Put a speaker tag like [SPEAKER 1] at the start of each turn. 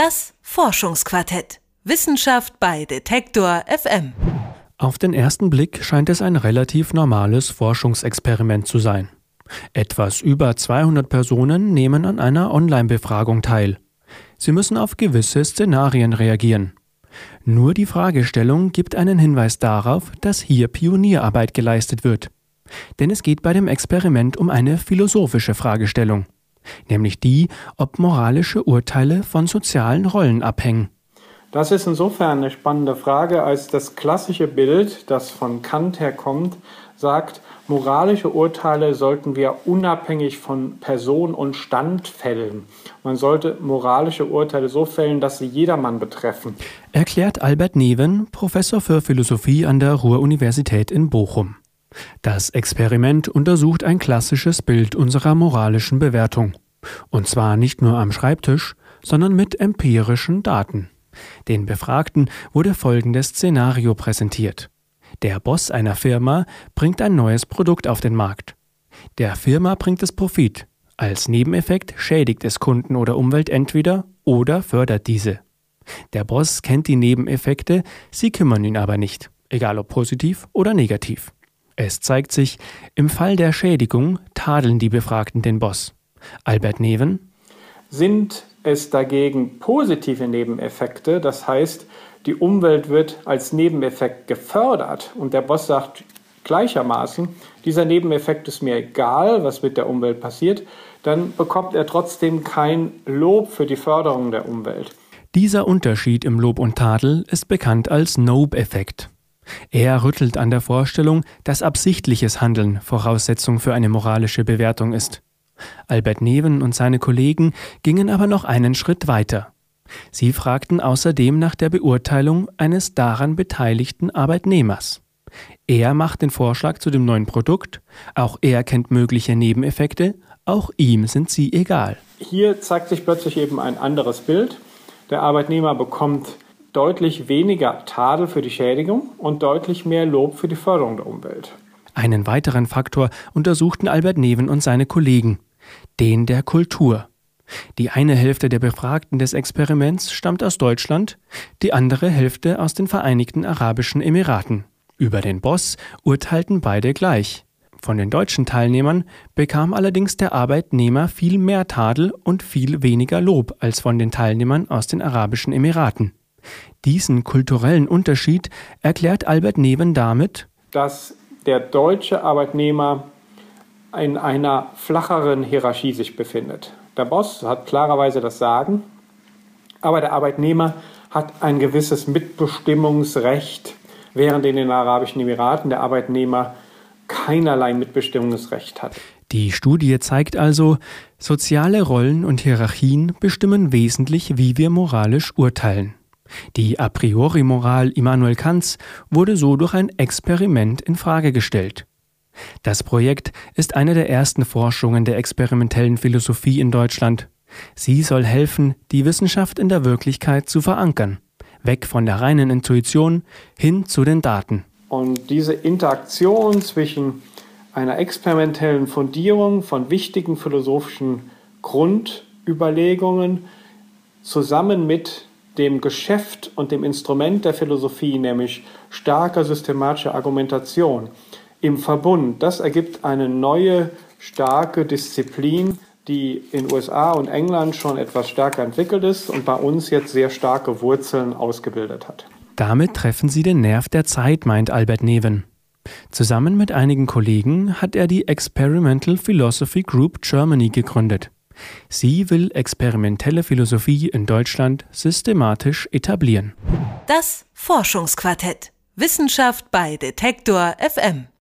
[SPEAKER 1] Das Forschungsquartett. Wissenschaft bei Detektor FM.
[SPEAKER 2] Auf den ersten Blick scheint es ein relativ normales Forschungsexperiment zu sein. Etwas über 200 Personen nehmen an einer Online-Befragung teil. Sie müssen auf gewisse Szenarien reagieren. Nur die Fragestellung gibt einen Hinweis darauf, dass hier Pionierarbeit geleistet wird. Denn es geht bei dem Experiment um eine philosophische Fragestellung, nämlich die, ob moralische Urteile von sozialen Rollen abhängen.
[SPEAKER 3] Das ist insofern eine spannende Frage, als das klassische Bild, das von Kant herkommt, sagt, moralische Urteile sollten wir unabhängig von Person und Stand fällen. Man sollte moralische Urteile so fällen, dass sie jedermann betreffen.
[SPEAKER 2] Erklärt Albert Neven, Professor für Philosophie an der Ruhr-Universität in Bochum. Das Experiment untersucht ein klassisches Bild unserer moralischen Bewertung. Und zwar nicht nur am Schreibtisch, sondern mit empirischen Daten. Den Befragten wurde folgendes Szenario präsentiert. Der Boss einer Firma bringt ein neues Produkt auf den Markt. Der Firma bringt es Profit. Als Nebeneffekt schädigt es Kunden oder Umwelt entweder oder fördert diese. Der Boss kennt die Nebeneffekte, sie kümmern ihn aber nicht, egal ob positiv oder negativ. Es zeigt sich, im Fall der Schädigung tadeln die Befragten den Boss. Albert Neven:
[SPEAKER 3] Sind es dagegen positive Nebeneffekte, das heißt, die Umwelt wird als Nebeneffekt gefördert und der Boss sagt gleichermaßen, dieser Nebeneffekt ist mir egal, was mit der Umwelt passiert, dann bekommt er trotzdem kein Lob für die Förderung der Umwelt.
[SPEAKER 2] Dieser Unterschied im Lob und Tadel ist bekannt als Knope-Effekt. Er rüttelt an der Vorstellung, dass absichtliches Handeln Voraussetzung für eine moralische Bewertung ist. Albert Neven und seine Kollegen gingen aber noch einen Schritt weiter. Sie fragten außerdem nach der Beurteilung eines daran beteiligten Arbeitnehmers. Er macht den Vorschlag zu dem neuen Produkt, auch er kennt mögliche Nebeneffekte, auch ihm sind sie egal.
[SPEAKER 3] Hier zeigt sich plötzlich eben ein anderes Bild. Der Arbeitnehmer bekommt deutlich weniger Tadel für die Schädigung und deutlich mehr Lob für die Förderung der Umwelt.
[SPEAKER 2] Einen weiteren Faktor untersuchten Albert Neven und seine Kollegen, den der Kultur. Die eine Hälfte der Befragten des Experiments stammt aus Deutschland, die andere Hälfte aus den Vereinigten Arabischen Emiraten. Über den Boss urteilten beide gleich. Von den deutschen Teilnehmern bekam allerdings der Arbeitnehmer viel mehr Tadel und viel weniger Lob als von den Teilnehmern aus den Arabischen Emiraten. Diesen kulturellen Unterschied erklärt Albert Neven damit,
[SPEAKER 3] dass der deutsche Arbeitnehmer in einer flacheren Hierarchie sich befindet. Der Boss hat klarerweise das Sagen, aber der Arbeitnehmer hat ein gewisses Mitbestimmungsrecht, während in den Arabischen Emiraten der Arbeitnehmer keinerlei Mitbestimmungsrecht hat.
[SPEAKER 2] Die Studie zeigt also, soziale Rollen und Hierarchien bestimmen wesentlich, wie wir moralisch urteilen. Die A-priori-Moral Immanuel Kants wurde so durch ein Experiment in Frage gestellt. Das Projekt ist eine der ersten Forschungen der experimentellen Philosophie in Deutschland. Sie soll helfen, die Wissenschaft in der Wirklichkeit zu verankern. Weg von der reinen Intuition hin zu den Daten.
[SPEAKER 3] Und diese Interaktion zwischen einer experimentellen Fundierung von wichtigen philosophischen Grundüberlegungen zusammen mit dem Geschäft und dem Instrument der Philosophie, nämlich starker systematischer Argumentation, im Verbund, das ergibt eine neue, starke Disziplin, die in USA und England schon etwas stärker entwickelt ist und bei uns jetzt sehr starke Wurzeln ausgebildet hat.
[SPEAKER 2] Damit treffen sie den Nerv der Zeit, meint Albert Neven. Zusammen mit einigen Kollegen hat er die Experimental Philosophy Group Germany gegründet. Sie will experimentelle Philosophie in Deutschland systematisch etablieren.
[SPEAKER 1] Das Forschungsquartett. Wissenschaft bei Detektor FM.